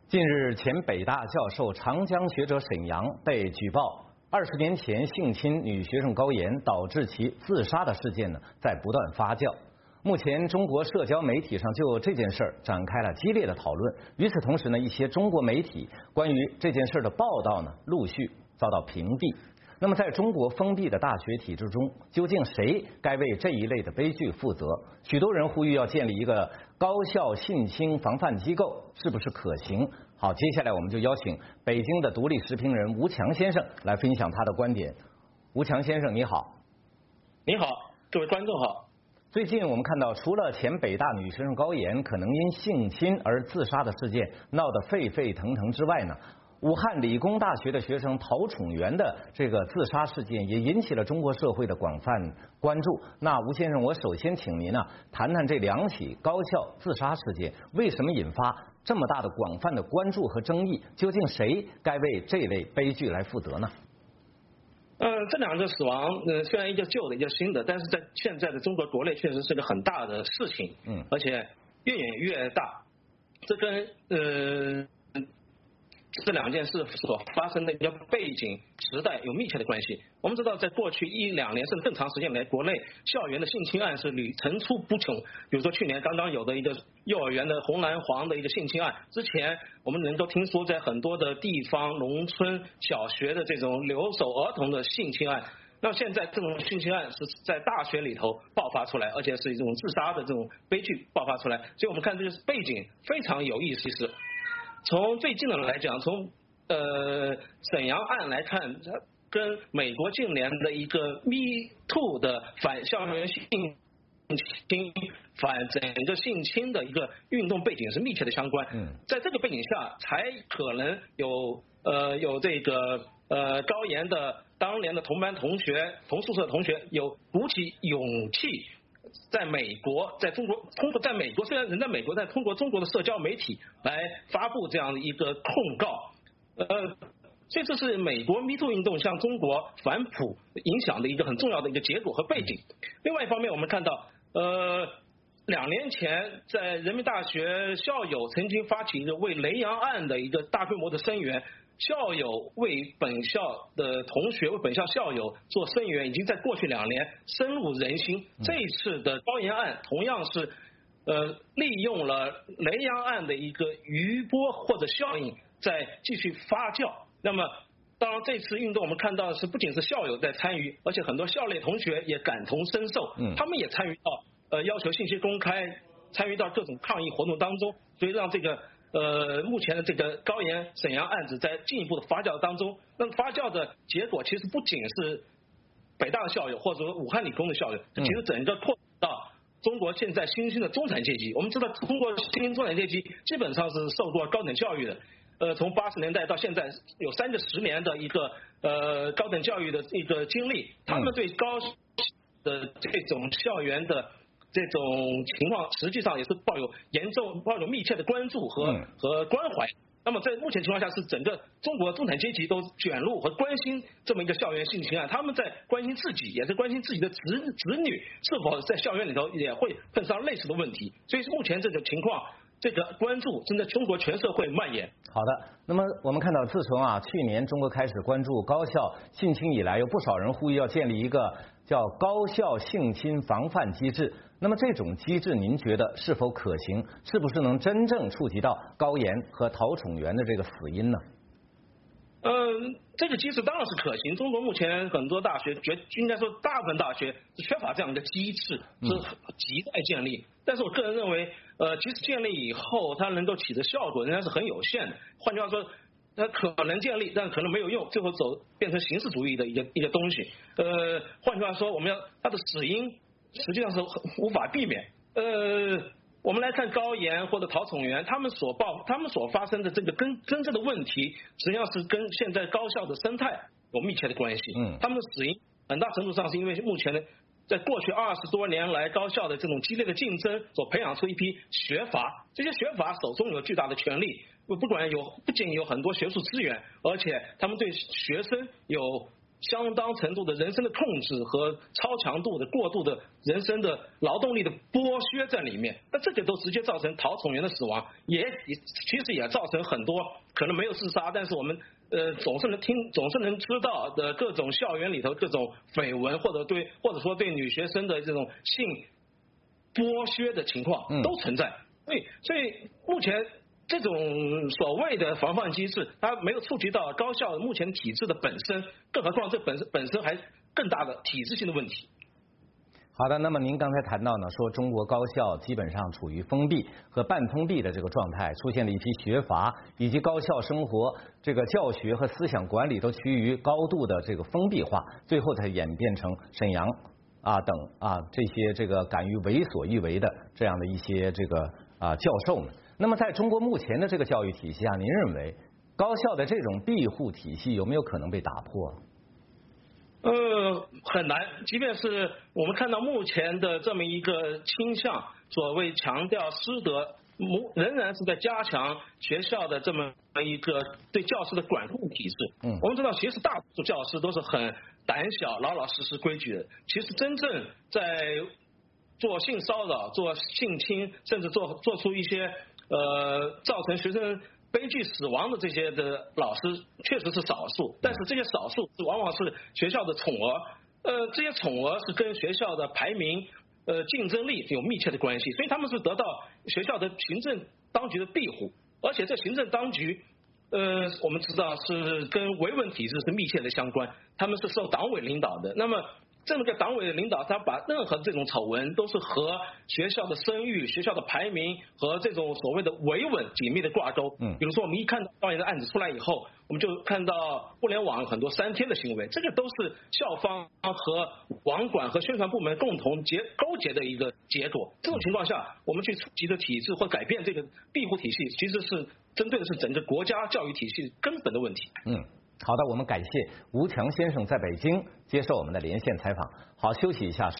近日，前北大教授、长江学者沈阳被举报20年前性侵女学生高妍，导致其自杀的事件在不断发酵。目前，中国社交媒体上就这件事展开了激烈的讨论。与此同时一些中国媒体关于这件事的报道陆续遭到屏蔽。那么，在中国封闭的大学体制中，究竟谁该为这一类的悲剧负责？许多人呼吁要建立一个高校性侵防范机构，是不是可行？好，接下来我们就邀请北京的独立时评人吴强先生来分享他的观点。吴强先生，你好。 你好，各位观众好。 最近我们看到，除了前北大女学生高妍可能因性侵而自杀的事件闹得沸沸腾腾之外武汉理工大学的学生陶宠元的这个自杀事件也引起了中国社会的广泛关注。那吴先生，我首先请您谈谈这2起高校自杀事件为什么引发这么大的广泛的关注和争议？究竟谁该为这类悲剧来负责呢？ 这2个死亡，虽然一个旧的，一个新的，但是在现在的中国国内确实是个很大的事情，而且越演越大。这跟这2件事所发生的一个背景时代有密切的关系。我们知道，在过去1-2年甚至更长时间来，国内校园的性侵案是层出不穷。比如说去年刚刚有的一个幼儿园的红蓝黄的一个性侵案，之前我们能够听说在很多的地方农村小学的这种留守儿童的性侵案。那现在这种性侵案是在大学里头爆发出来，而且是一种自杀的这种悲剧爆发出来。所以我们看这个背景非常有意思。从最近的来讲，从沈阳案来看，跟美国近年的一个 Me Too 的反校园性侵、反整个性侵的一个运动背景是密切的相关。在这个背景下，才可能有这个高妍的当年的同班同学、同宿舍同学有鼓起勇气。在美国，在美国虽然人在美国，但通过中国的社交媒体来发布这样的一个控告，所以这是美国 Me Too 运动向中国反哺影响的一个很重要的一个结果和背景。另外一方面，我们看到2年前在人民大学校友曾经发起一个为雷洋案的一个大规模的声援。校友为本校的同学、为本校校友做声援，已经在过去2年深入人心。这一次的高妍案同样是利用了雷洋案的一个余波或者效应，在继续发酵。那么，当然这次运动我们看到的是，不仅是校友在参与，而且很多校内同学也感同身受，他们也参与到要求信息公开，参与到各种抗议活动当中，所以让这个。目前的这个高妍沈阳案子在进一步的发酵当中，那么发酵的结果其实不仅是北大的校友或者说武汉理工的校友，其实整个扩到中国现在新兴的中产阶级。我们知道，中国新兴中产阶级基本上是受过高等教育的，从80年代到现在有30年的一个高等教育的一个经历，他们对高的这种校园的。这种情况实际上也是抱有密切的关注和关怀。那么在目前情况下，是整个中国中产阶级都卷入和关心这么一个校园性侵案，他们在关心自己，也是关心自己的子女是否在校园里头也会碰上类似的问题。所以目前这种情况，这个关注正在中国全社会蔓延。 好的，那么我们看到，自从去年中国开始关注高校性侵以来，有不少人呼吁要建立一个叫高校性侵防范机制。那么这种机制，您觉得是否可行？是不是能真正触及到高妍和陶宠元的这个死因呢？ 这个机制当然是可行。中国目前很多大学，应该说大部分大学是缺乏这样的机制，是亟待建立。但是我个人认为，即使建立以后，它能够起的效果仍然是很有限的。换句话说，它可能建立，但可能没有用，最后变成形式主义的一个东西。换句话说，它的死因实际上是无法避免。我们来看高妍或者陶宠元，他们所发生的这个真正的问题，实际上是跟现在高校的生态有密切的关系。他们的死因很大程度上是因为目前的在过去20多年来高校的这种激烈的竞争所培养出一批学阀，这些学阀手中有巨大的权力，不仅有很多学术资源，而且他们对学生有相当程度的人身的控制和超强度的过度的人身的劳动力的剥削在里面，那这个都直接造成陶崇元的死亡，其实也造成很多可能没有自杀，但是我们总是能知道的各种校园里头各种绯闻，或者说对女学生的这种性剥削的情况都存在。所以目前这种所谓的防范机制，它没有触及到高校目前体制的本身，更何况这本身还更大的体制性的问题。 好的，那么您刚才谈到呢，说中国高校基本上处于封闭和半封闭的这个状态，出现了一批学阀，以及高校生活这个教学和思想管理都趋于高度的这个封闭化，最后才演变成沈阳等这些这个敢于为所欲为的这样的一些这个教授们。那么在中国目前的这个教育体系下，您认为高校的这种庇护体系有没有可能被打破？ 很难，即便是我们看到目前的这么一个倾向，所谓强调师德，仍然是在加强学校的这么一个对教师的管控体制。我们知道，其实大多数教师都是很胆小、老老实实、规矩的。其实真正在做性骚扰、做性侵，甚至做出一些造成学生悲剧死亡的这些的老师确实是少数，但是这些少数往往是学校的宠儿，这些宠儿是跟学校的排名、竞争力有密切的关系，所以他们是得到学校的行政当局的庇护，而且这行政当局，我们知道是跟维稳体制是密切的相关，他们是受党委领导的，那么这么个党委的领导，他把任何这种丑闻都是和学校的声誉、学校的排名和这种所谓的维稳紧密的挂钩。比如说我们一看到高研的案子出来以后，我们就看到互联网很多删帖的行为，这个都是校方和网管和宣传部门共同勾结的一个结果。这种情况下，我们去触及的体制或改变这个庇护体系，其实是针对的是整个国家教育体系根本的问题。 好的，我们感谢吴强先生在北京接受我们的连线采访。好，休息一下。